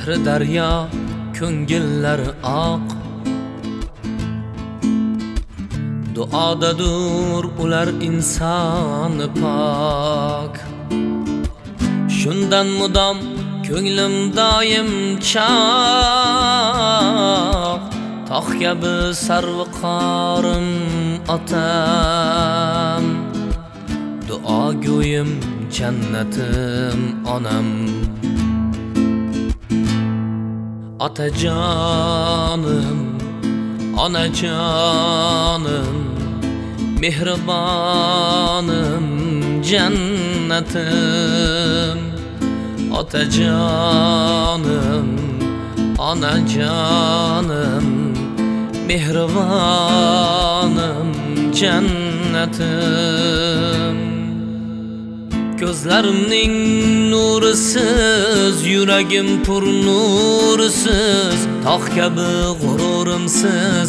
mehri daryo, ko'ngillar oq. Duodadur ular inson pok. Shundan mudom ko'nglim doim chaq. Tog' kabi sarvqorim otam. Duogo'yim jannatim onam. Otajonim, onajonim, mehribonim, jannatim. Otajonim, onajonim, mehribonim, jannatim. Ko'zlarimning nurisiz, yuragim pur nurisiz, tog' kabi g'ururimsiz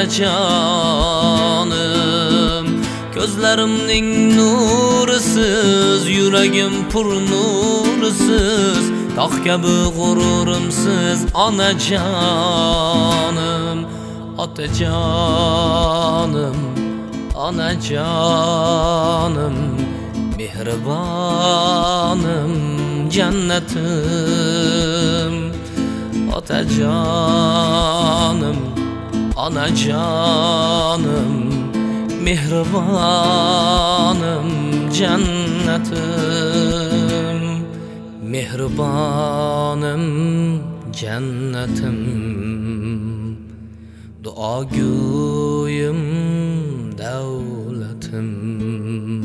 otajonim. Ko'zlarimning nurisiz, yuragim pur nurisiz, tog' kabi g'ururimsiz onajonim. Otajonim, onajonim, mehribonim, jannatim. Otajonim, onajonim, mehribonim, jannatim. Mehribonim, jannatim. Duogo'yim davlatim.